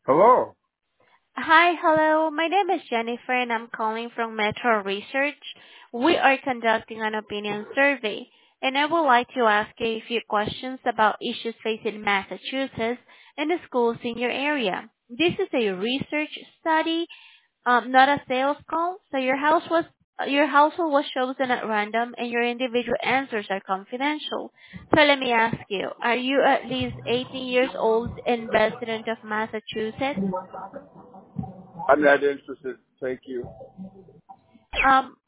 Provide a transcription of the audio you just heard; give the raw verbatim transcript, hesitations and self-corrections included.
Hello. Hi, hello. My name is Jennifer and I'm calling from Metro Research. We are conducting an opinion survey and I would like to ask you a few questions about issues facing Massachusetts and the schools in your area. This is a research study, um, not a sales call, so your house was your household was chosen at random and your individual answers are confidential. So let me ask you, are you at least eighteen years old and resident of Massachusetts? I'm not interested. Thank you. Um,